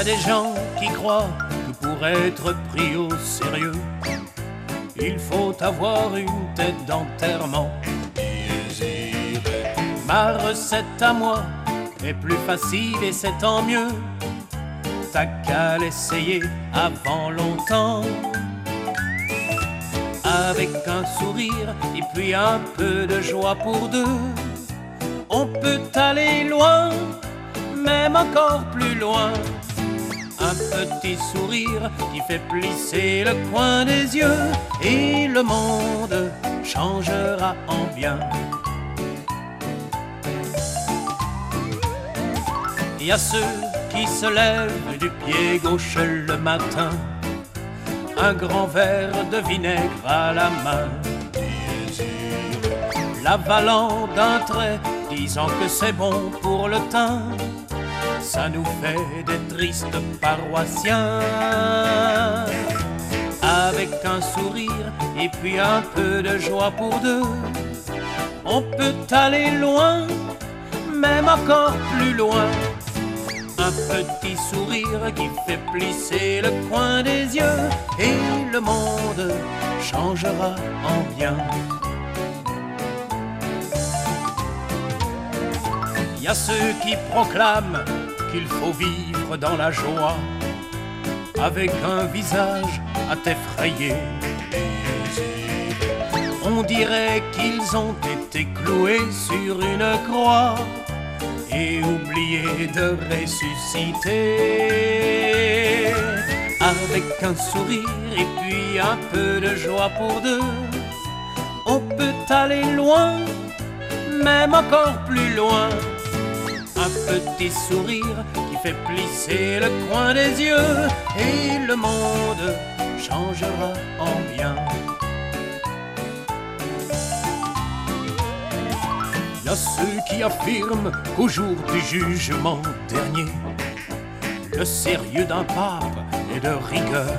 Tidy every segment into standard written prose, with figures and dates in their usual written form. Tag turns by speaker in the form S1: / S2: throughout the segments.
S1: a des gens qui croient que pour être pris au sérieux, il faut avoir une tête d'enterrement. Ma recette à moi est plus facile et c'est tant mieux. T'as qu'à l'essayer avant longtemps. Avec un sourire et puis un peu de joie pour deux, on peut aller loin, même encore plus loin. Un petit sourire qui fait plisser le coin des yeux et le monde changera en bien. Il y a ceux qui se lèvent du pied gauche le matin, un grand verre de vinaigre à la main, l'avalant d'un trait, disant que c'est bon pour le teint. Ça nous fait des tristes paroissiens. Avec un sourire et puis un peu de joie pour deux, on peut aller loin, même encore plus loin. Un petit sourire qui fait plisser le coin des yeux et le monde changera en bien. Il y a ceux qui proclament qu'il faut vivre dans la joie, avec un visage à t'effrayer. On dirait qu'ils ont été cloués sur une croix et oubliés de ressusciter. Avec un sourire et puis un peu de joie pour deux, on peut aller loin, même encore plus loin. Un petit sourire qui fait plisser le coin des yeux et le monde changera en bien. Il y a ceux qui affirment qu'au jour du jugement dernier, le sérieux d'un pape est de rigueur.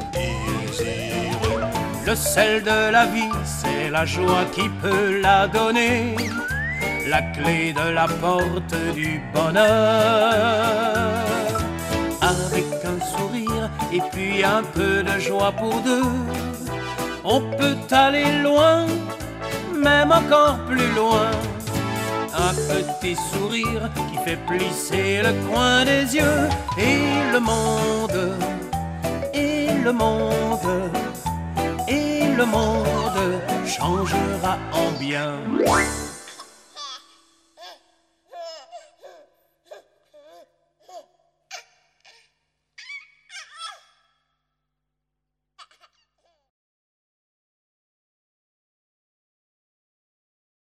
S1: Le sel de la vie, c'est la joie qui peut la donner, la clé de la porte du bonheur. Avec un sourire et puis un peu de joie pour deux, on peut aller loin, même encore plus loin. Un petit sourire qui fait plisser le coin des yeux et le monde, et le monde, et le monde changera en bien.